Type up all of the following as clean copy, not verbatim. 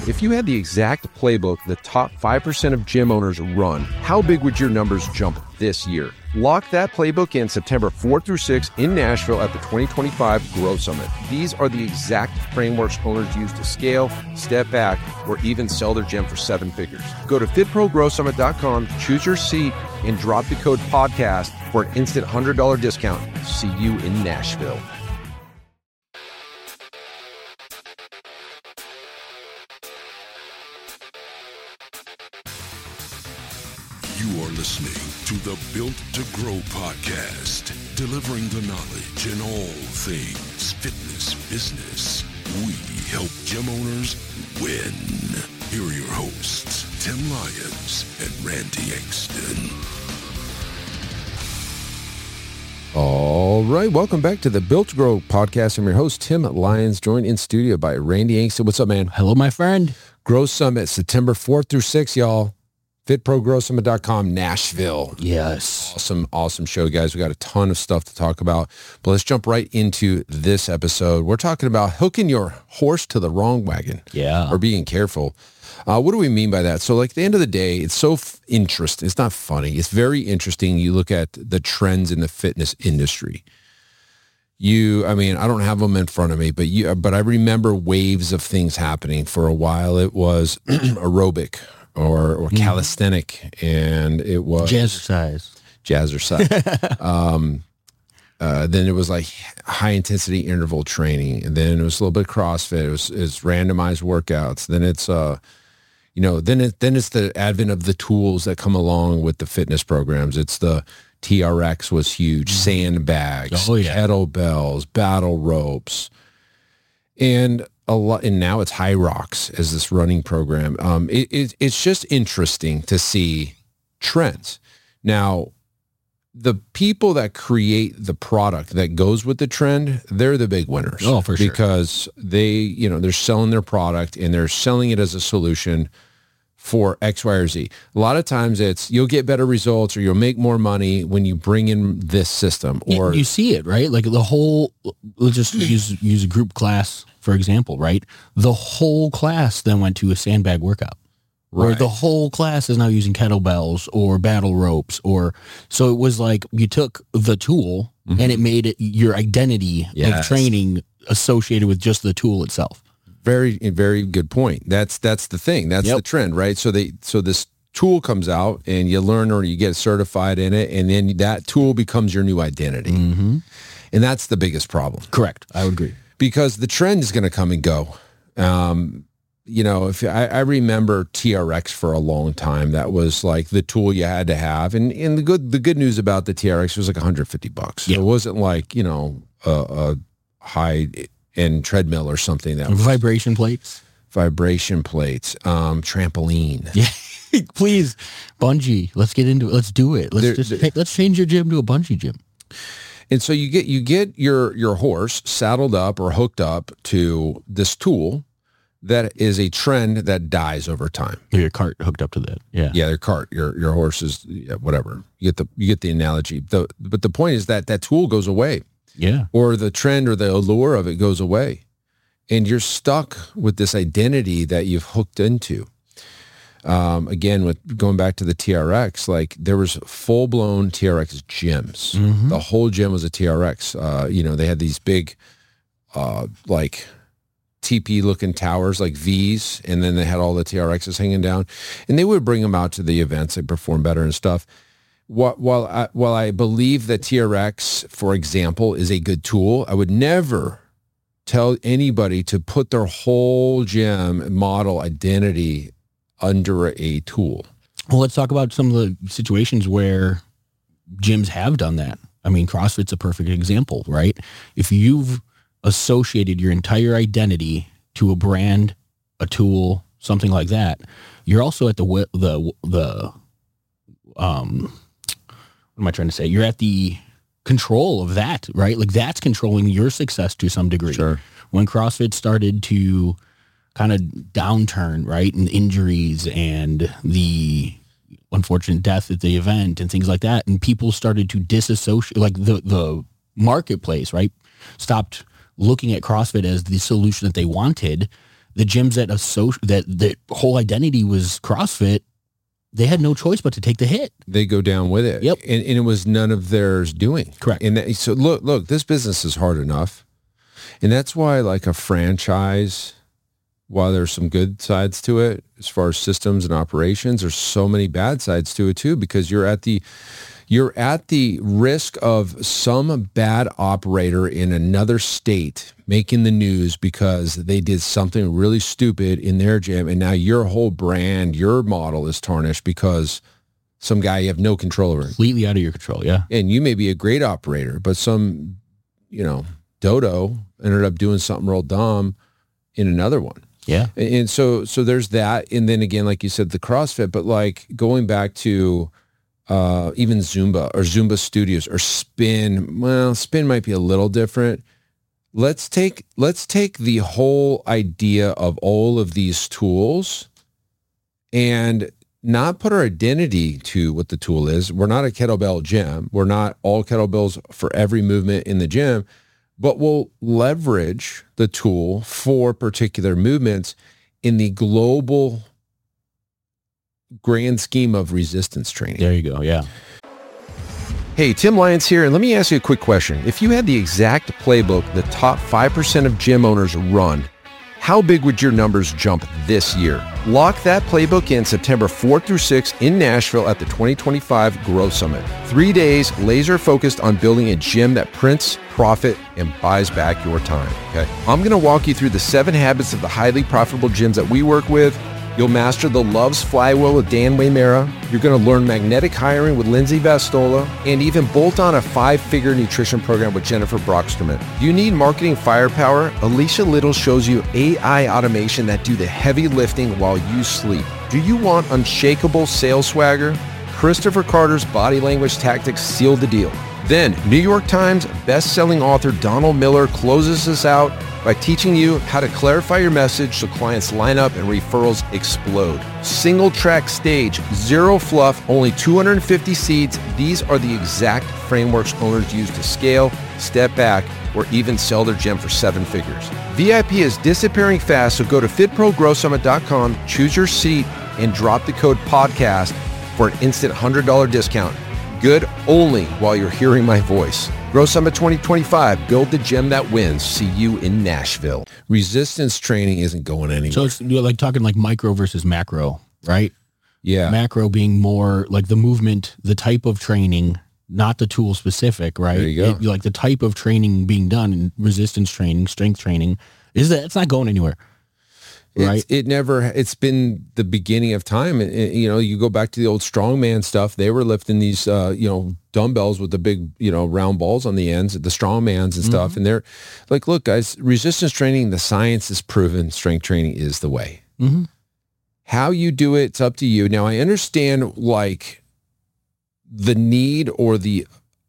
If you had the exact playbook the top 5% of gym owners run, how big would your numbers jump this year? Lock that playbook in September 4th through 6th in Nashville at the 2025 Growth Summit. These are the exact frameworks owners use to scale, step back, or even sell their gym for 7 figures. Go to fitprogrowsummit.com, choose your seat, and drop the code podcast for an instant $100 discount. See you in Nashville. You are listening to the Built to Grow podcast, delivering the knowledge in all things fitness business. We help gym owners win. Here are your hosts, Tim Lyons and Randy Engston. All right, welcome back to the Built to Grow podcast. I'm your host, Tim Lyons, joined in studio by Randy Engston. What's up, man? Hello, my friend. Growth Summit, September 4th through 6th, y'all. FitProGrowSummit.com, Nashville. Yes. Awesome show, guys. We got a ton of stuff to talk about, but let's jump right into this episode. We're talking about hooking your horse to the wrong wagon. Yeah. Or being careful. What do we mean by that? So like at the end of the day, it's so interesting. It's not funny. It's very interesting. You look at the trends in the fitness industry. I don't have them in front of me, but I remember waves of things happening. For a while, it was aerobic or calisthenic, and it was jazzercise. Then it was like high intensity interval training, and then it was a little bit of CrossFit. It's randomized workouts. Then it's then it's the advent of the tools that come along with the fitness programs. It's the TRX was huge, sandbags, kettlebells, battle ropes, and now it's High Rocks as this running program. It's just interesting to see trends. Now, the people that create the product that goes with the trend, they're the big winners. Oh, for sure. Because they're selling their product and they're selling it as a solution for X, Y, or Z. A lot of times it's you'll get better results or you'll make more money when you bring in this system. Or you see it, right? Like the whole, let's just use a group class, for example, right? The whole class then went to a sandbag workout. Right. Or the whole class is now using kettlebells or battle ropes, so it was like you took the tool and it made it your identity of training associated with just the tool itself. Very, very good point. That's the thing. That's the trend, right? So this tool comes out and you learn or you get certified in it, and then that tool becomes your new identity. Mm-hmm. And that's the biggest problem. Correct. I would agree. Because the trend is going to come and go. If I remember TRX for a long time, that was like the tool you had to have. And the good news about the TRX was like $150. So it wasn't like, a high end treadmill or something that vibration plates, trampoline. Yeah. Please, bungee. Let's get into it. Let's do it. Let's change your gym to a bungee gym. And so you get your horse saddled up or hooked up to this tool that is a trend that dies over time. Your cart hooked up to that. Yeah. Yeah, your cart, your horse is whatever. You get the analogy. But the point is that tool goes away. Yeah. Or the trend or the allure of it goes away. And you're stuck with this identity that you've hooked into. Again, with going back to the TRX, like there was full-blown TRX gyms. Mm-hmm. The whole gym was a TRX. They had these big, like TP-looking towers, like V's, and then they had all the TRXs hanging down. And they would bring them out to the events. They perform better and stuff. While I believe that TRX, for example, is a good tool, I would never tell anybody to put their whole gym model identity under a tool. Well, let's talk about some of the situations where gyms have done that. I mean, CrossFit's a perfect example, right? If you've associated your entire identity to a brand, a tool, something like that, you're also at what am I trying to say? You're at the control of that, right? Like that's controlling your success to some degree. Sure. When CrossFit started to kind of downturn, right, and injuries and the unfortunate death at the event and things like that, and people started to disassociate, like the marketplace, right, stopped looking at CrossFit as the solution that they wanted, the gyms that whole identity was CrossFit, they had no choice but to take the hit. They go down with it. Yep. And it was none of theirs doing. Correct. And so look, this business is hard enough. And that's why like a franchise, while there's some good sides to it, as far as systems and operations, there's so many bad sides to it too, because you're at the risk of some bad operator in another state making the news because they did something really stupid in their gym, and now your whole brand, your model is tarnished because some guy you have no control over. Completely out of your control, yeah. And you may be a great operator, but some, dodo ended up doing something real dumb in another one. Yeah. And so there's that. And then again, like you said, the CrossFit, but like going back to even Zumba or Zumba studios or spin. Well, spin might be a little different. Let's take the whole idea of all of these tools and not put our identity to what the tool is. We're not a kettlebell gym. We're not all kettlebells for every movement in the gym, but we'll leverage the tool for particular movements in the global grand scheme of resistance training. There you go. Yeah. Hey, Tim Lyons here, and let me ask you a quick question. If you had the exact playbook the top 5% of gym owners run, how big would your numbers jump this year? Lock that playbook in September 4th through 6th in Nashville at the 2025 Growth Summit. 3 days laser focused on building a gym that prints, profit, and buys back your time. Okay, I'm going to walk you through the 7 habits of the highly profitable gyms that we work with. You'll master the Love's Flywheel with Dan Waymera. You're going to learn magnetic hiring with Lindsay Vastola, and even bolt on a 5-figure nutrition program with Jennifer Brocksterman. Do you need marketing firepower? Alicia Little shows you AI automation that do the heavy lifting while you sleep. Do you want unshakable sales swagger? Christopher Carter's body language tactics seal the deal. Then, New York Times best-selling author Donald Miller closes us out by teaching you how to clarify your message so clients line up and referrals explode. Single track stage, zero fluff, only 250 seats. These are the exact frameworks owners use to scale, step back, or even sell their gym for 7 figures. VIP is disappearing fast, so go to fitprogrowsummit.com, choose your seat, and drop the code podcast for an instant $100 discount. Good only while you're hearing my voice. Grow Summit 2025. Build the gym that wins. See you in Nashville. Resistance training isn't going anywhere. So it's like talking like micro versus macro, right? Yeah. Macro being more like the movement, the type of training, not the tool specific, right? There you go. Like the type of training being done in resistance training, strength training, it's not going anywhere. Right. It's been the beginning of time. You go back to the old strongman stuff. They were lifting these, dumbbells with the big, round balls on the ends, the strongmans and stuff. And they're like, look, guys, resistance training, the science is proven. Strength training is the way. Mm-hmm. How you do it, it's up to you. Now, I understand like the need or the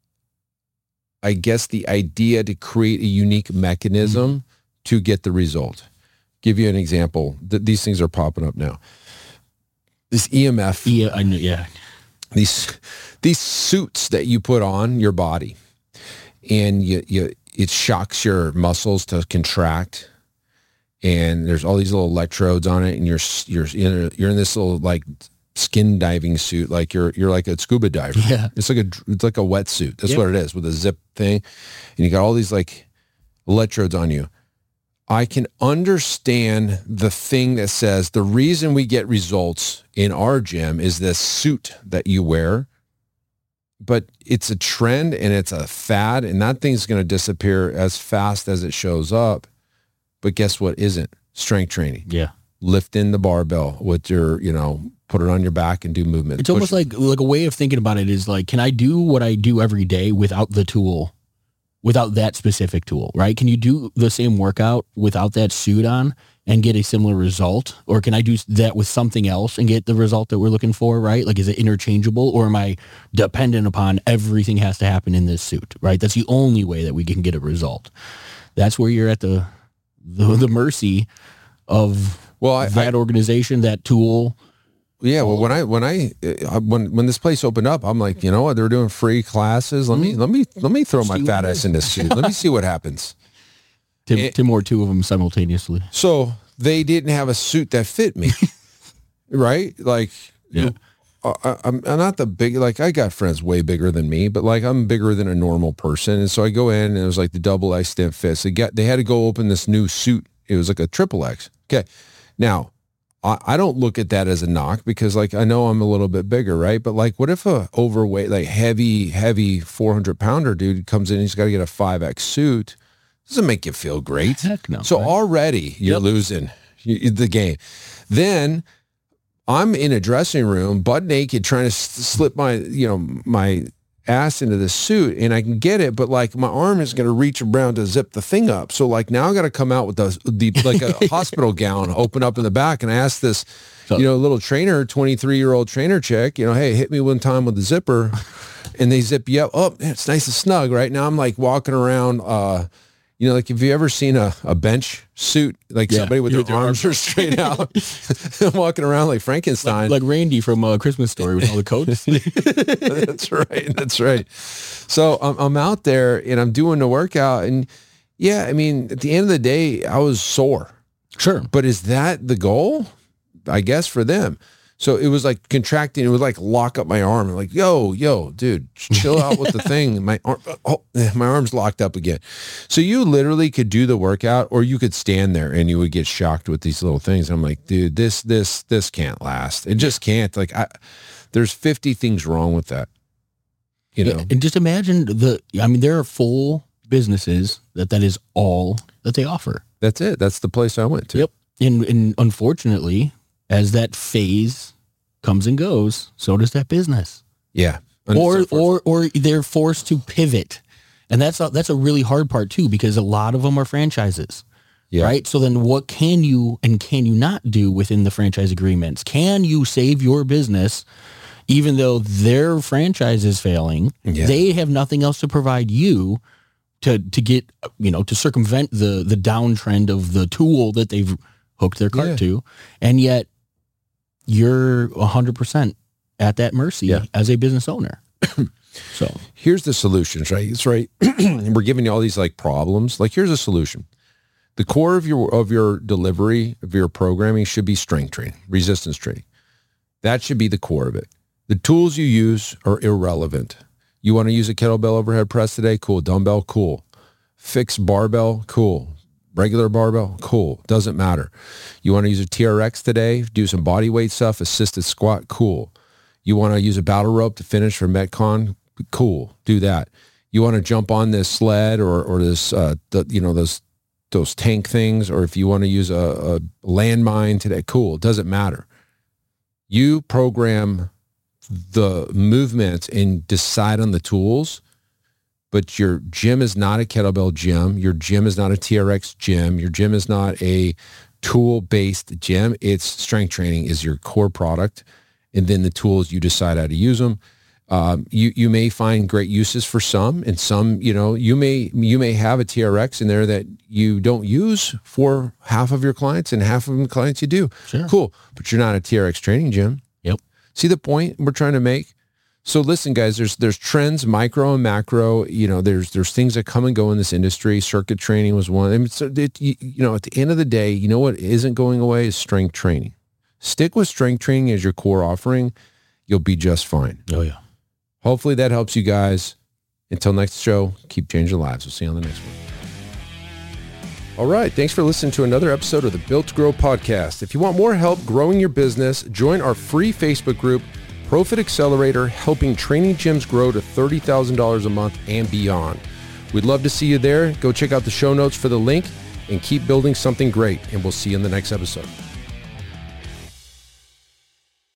idea to create a unique mechanism to get the result. Give you an example. These things are popping up now. This EMF. Yeah, I know. Yeah. These suits that you put on your body, and it shocks your muscles to contract, and there's all these little electrodes on it, and you're in this little like skin diving suit, like you're like a scuba diver. Yeah. It's like a wetsuit. That's what it is, with a zip thing, and you got all these like electrodes on you. I can understand the thing that says the reason we get results in our gym is this suit that you wear, but it's a trend and it's a fad, and that thing's going to disappear as fast as it shows up. But guess what isn't? Strength training. Yeah. Lifting the barbell with your, put it on your back and do movement. It's almost like a way of thinking about it is like, can I do what I do every day without the tool? Without that specific tool, right? Can you do the same workout without that suit on and get a similar result? Or can I do that with something else and get the result that we're looking for, right? Like, is it interchangeable, or am I dependent upon everything has to happen in this suit, right? That's the only way that we can get a result. That's where you're at the mercy of that organization, that tool. Yeah, well, when this place opened up, I'm like, you know what? They're doing free classes. Let me throw my fat ass in this suit. Let me see what happens. Tim wore 2 of them simultaneously. So they didn't have a suit that fit me. Right? Like, Yeah. I'm not the big, like I got friends way bigger than me, but like I'm bigger than a normal person. And so I go in and it was like the double X didn't fit. So they had to go open this new suit. It was like a triple X. Okay. Now I don't look at that as a knock because like, I know I'm a little bit bigger, right? But like, what if a overweight, like heavy 400 pounder dude comes in and he's got to get a 5X suit? Doesn't make you feel great. Heck no. So already you're losing the game. Then I'm in a dressing room, butt naked, trying to slip my ass into the suit, and I can get it, but like my arm is going to reach around to zip the thing up. So like now I got to come out with the like a hospital gown, open up in the back, and I asked this, little trainer, 23-year-old trainer chick, hey, hit me one time with the zipper, and they zip you up. Oh, it's nice and snug. Right now I'm like walking around. Like have you ever seen a bench suit, like somebody with their arms are straight out, walking around like Frankenstein, like Randy from Christmas Story with all the coats. That's right. So I'm out there and I'm doing the workout, and at the end of the day, I was sore. Sure, but is that the goal? I guess for them. So it was like contracting. It would like lock up my arm. I'm like, yo, dude, chill out with the thing. My arm's locked up again. So you literally could do the workout, or you could stand there and you would get shocked with these little things. I'm like, dude, this can't last. It just can't. Like, there's 50 things wrong with that. And just imagine there are full businesses that is all that they offer. That's it. That's the place I went to. Yep. And unfortunately, as that phase comes and goes, so does that business. Yeah. Or they're forced to pivot. And that's a really hard part too, because a lot of them are franchises. Yeah. Right. So then what can you and can you not do within the franchise agreements? Can you save your business even though their franchise is failing? Yeah. They have nothing else to provide you to get, to circumvent the downtrend of the tool that they've hooked their cart to. And yet you're 100% at that mercy as a business owner. So here's the solutions, right? It's right. And we're giving you all these like problems. Like here's a solution. The core of your delivery, of your programming should be strength training, resistance training. That should be the core of it. The tools you use are irrelevant. You want to use a kettlebell overhead press today? Cool. Dumbbell? Cool. Fixed barbell? Cool. Regular barbell? Cool. Doesn't matter. You want to use a TRX today? Do some body weight stuff, assisted squat? Cool. You want to use a battle rope to finish for Metcon? Cool. Do that. You want to jump on this sled or this, those tank things, or if you want to use a landmine today? Cool. Doesn't matter. You program the movements and decide on the tools. But your gym is not a kettlebell gym. Your gym is not a TRX gym. Your gym is not a tool-based gym. It's strength training is your core product. And then the tools, you decide how to use them. You may find great uses for some, and some, you may have a TRX in there that you don't use for half of your clients, and half of the clients you do. Sure. Cool. But you're not a TRX training gym. Yep. See the point we're trying to make? So listen, guys, there's trends, micro and macro. There's things that come and go in this industry. Circuit training was one. At the end of the day, what isn't going away is strength training. Stick with strength training as your core offering. You'll be just fine. Oh, yeah. Hopefully that helps you guys. Until next show, keep changing lives. We'll see you on the next one. All right. Thanks for listening to another episode of the Built to Grow podcast. If you want more help growing your business, join our free Facebook group, Profit Accelerator, helping training gyms grow to $30,000 a month and beyond. We'd love to see you there. Go check out the show notes for the link and keep building something great. And we'll see you in the next episode.